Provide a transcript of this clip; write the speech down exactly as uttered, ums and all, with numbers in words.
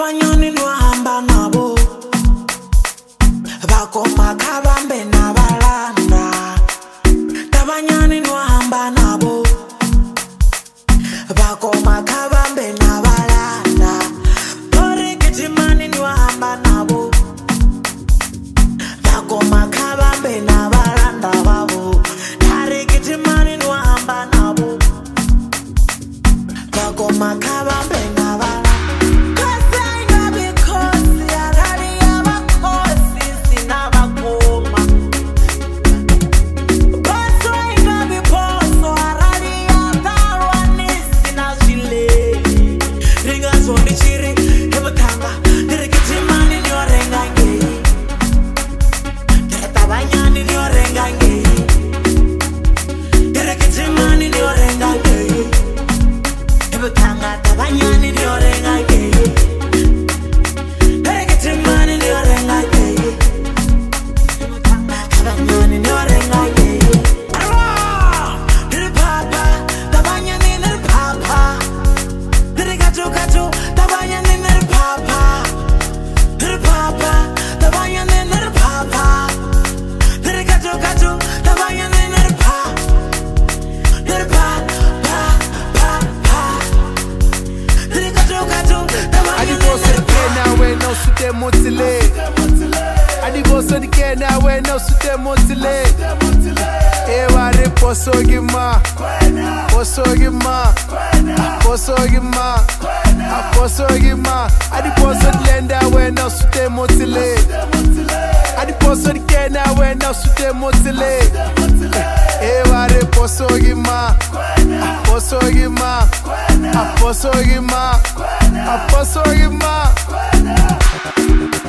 Tabanyani no hamba nabo Bakoma kabambe na balanda Tabanyani no hamba nabo Bakoma kabambe na balanda Ore kitimani no hamba nabo Bakoma kabambe na balanda babo Tare kitimani no hamba nabo Bakoma kabambe na balanda Motile, adi boso di kena we no sute motile. Ewa re poso gima, poso gima, poso gima, poso gima. Adi poso di lenda we no sute motile. Adi poso di kena we no sute motile. Ewa re poso gima, poso gima, poso gima, poso gima.